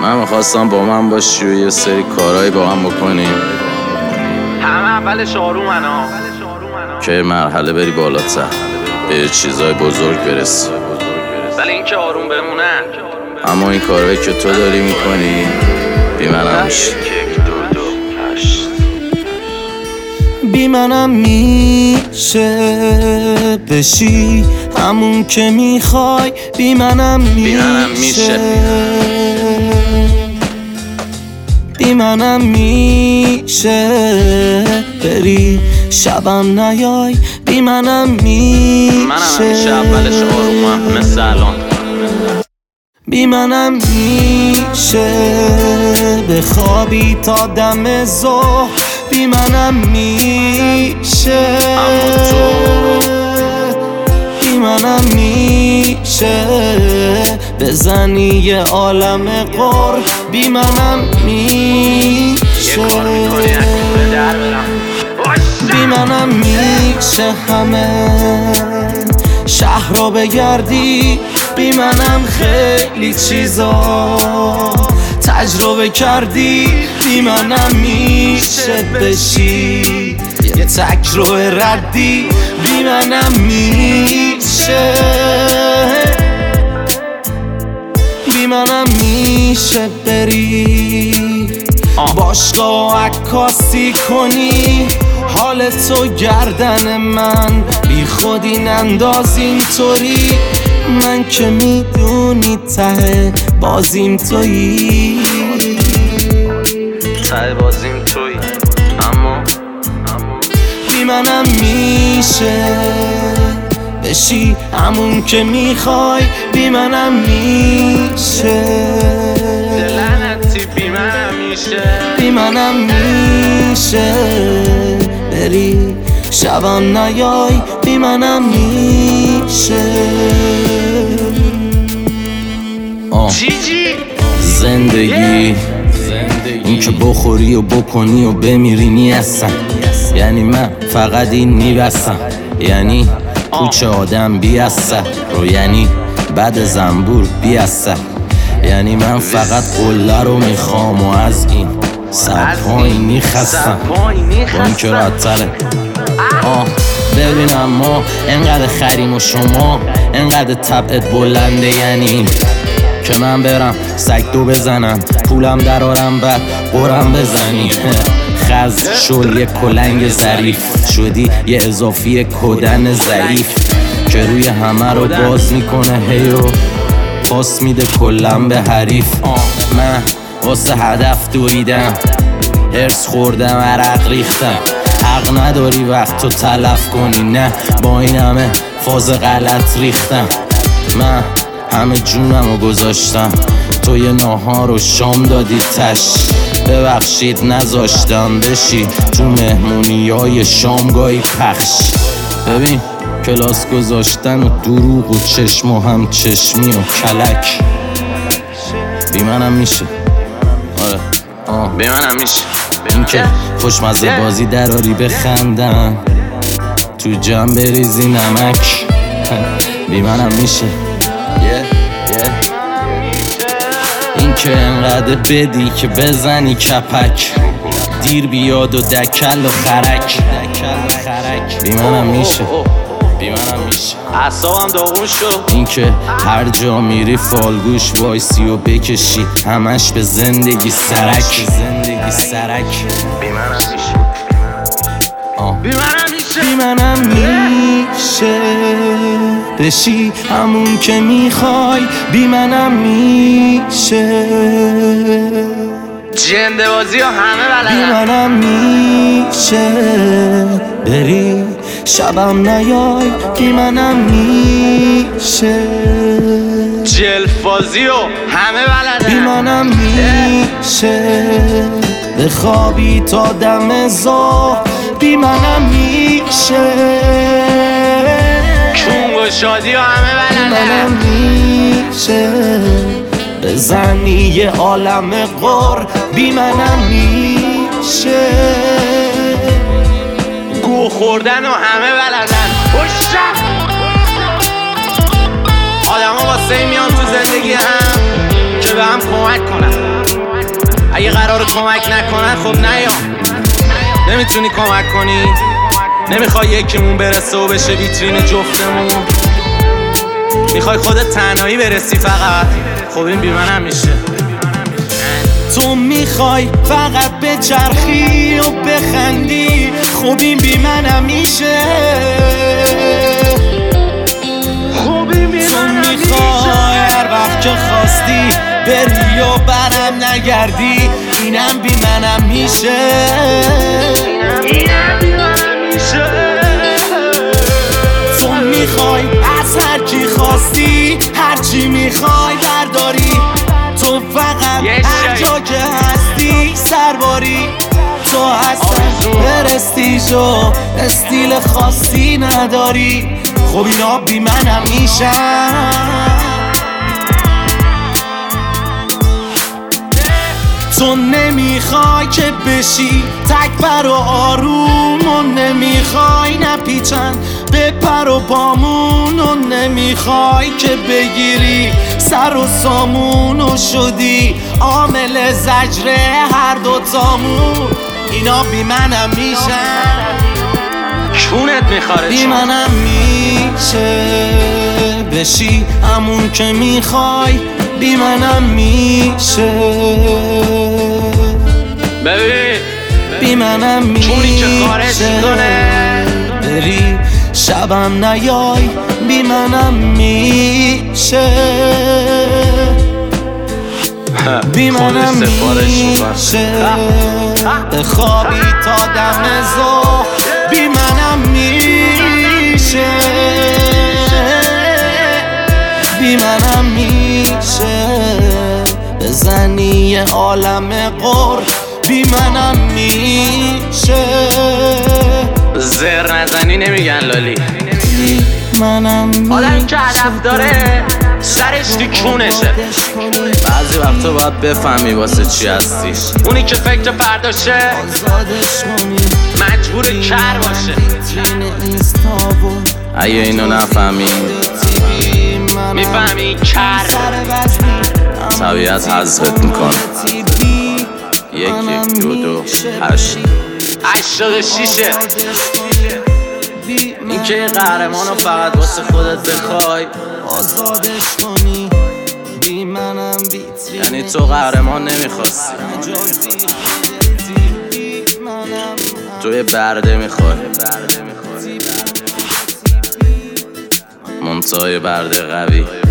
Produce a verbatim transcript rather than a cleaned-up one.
من میخواستم با من باشی و یه سری کارهایی با هم بکنیم، همه اولش آرومن ها، که مرحله بری بالاتر، به یه چیزای بزرگ برسی. ولی این که آروم بمونن. اما این کارهایی که تو داری میکنی بی منم میشه. بی منم میشه بشی همون که میخوای، بی منم میشه بی منم میشه بری شبم نیای، بی منم میشه منم همیشه اولش آرومم مثل الان. بی منم میشه بخوابی تا دم ظهر، بی منم میشه اما تو بی منم میشه بزنی یه عالم قر، بی منم میشه یه کار میکنی نکنه در برم. بی منم میشه همه شهر رو بگردی، بی منم خیلی چیزا تجربه کردی، بی منم میشه بشی یه تک رو ردی، بی منم میشه بی منم میشه بری باشگاه عکاسی کنی، حال تو گردن من بی خودی ننداز اینطوری، من که میدونی ته بازیم تویی، ته بازیم توی. اما بی منم میشه بشی همون که میخوای، بی منم میشه دلنتی بی منم میشه بی منم میشه بری شبم نیای، بی منم میشه چی جی؟ زندگی این که بخوری و بکنی و بمیری نیستم، یعنی من فقط این میبستم، یعنی کوچه آدم بیستم رو، یعنی بعد زنبور بیستم، یعنی من فقط قله رو میخوام و از این سر پایینی خستم با این که راحت‌تره. آه ببینم ما انقدر خریم و شما انقدر طبعت بلنده، یعنی که من برم سگ دو بزنم پولم درارم بعد قرم بزنی خز شل یه کلنگ ظریف شدی یه اضافی کدن ضعیف که روی همه رو باز میکنه هی و پاس میده کلم به حریف. من واسه هدف دویدم، هرس خوردم، عرق ریختم، حق نداری وقت تو تلف کنی، نه با این همه فاز غلط ریختم، من همه جونم رو گذاشتم تو یه ناهار و شام دادی تش، ببخشید نذاشتم بشی تو مهمونی های شامگاهی پخش. ببین کلاس گذاشتن و دروغ و چشم و هم چشمی و کلک، بی منم میشه. آره آه بی منم میشه این که خوشمزه بازی دراری بخندم تو جمع بریزی نمک، بی منم میشه. این که انقدر بدی که بزنی کپک، دیر بیاد و دکل و خرک، بی منم میشه بی منم میشه. اعصابم داغون شد. این که هر جا میری فالگوش وایسی و بکشی همش به زندگی سرک، زندگی سرک، بی منم میشه آه. بی منم میشه بی منم میشه بشی همون که میخوای، بی منم میشه جنده بازی ها همه بی بلدن. منم میشه بری شبم نیای، بی منم میشه جلفازی ها همه بی بلدن. منم میشه بخوابی تا دم ظهر، بی منم میشه کونگ و شادی ها همه بی منم بلدن. میشه بزنی یه عالم قر، بی منم میشه گو خوردن و همه بلدن. آدم ها واسه میان تو زندگی هم که به هم کمک کنن. اگه قرار کمک نکنن خب نیا. نمیتونی کمک کنی، نمیخوای یکیمون برسه و بشه ویترین جفتمون، میخوای خودت تنهایی برسی فقط. خب این بی منم میشه. تو میخوای فقط بچرخی و بخندی، خب این بی منم میشه. تو میخوای هر وقت که خواستی بری و برم نگردی، اینم بی منم میشه. تو میخوای از هر کی خواستی هرچی میخوای برداری، تو فقط هر جا که هستی سرباری. تو اصلا پرستیژ و استیل خاصی نداری، خب اینا بی منم میشن. تو نمیخوای که بشی تکبر و آروم و نمیخوای نپیچن به پر و پامون و نمیخوای که بگیری سر و سامون و شدی عامل زجر هر دوتامون. اینا بی منم میشن، چونت میخواره، بی منم میشه بشی همون که میخوای، بی منم میشه. ببین بی منم چونی که خارج کنه بری شبم نیای، بی منم میشه. بی منم میشه بخوابی تا دم ظهر، بی منم میشه. بی منم میشه بزنی یه عالم قر، بی منم میشه. زر نزنی نمیگن لالی. بی منم میشه. آدمی که هدف داره سرش دیکونشه. بعضی وقتا باید بفهمی واسه چی هستی. اونی که فکر فرداشه آزادش کنی، مجبور کر باشه. اگه اینو نفهمی میفهمی کر طبیعت حذفت میکنه. یک یک دو دو هشت هشتاد و شیشه. این که یه قهرمانو فقط واسه خودت بخوای، آزادش کنی، بی منم بیتری. یعنی تو قهرمان نمیخواستی، تو یه برده میخوای، منتها یه برده قوی.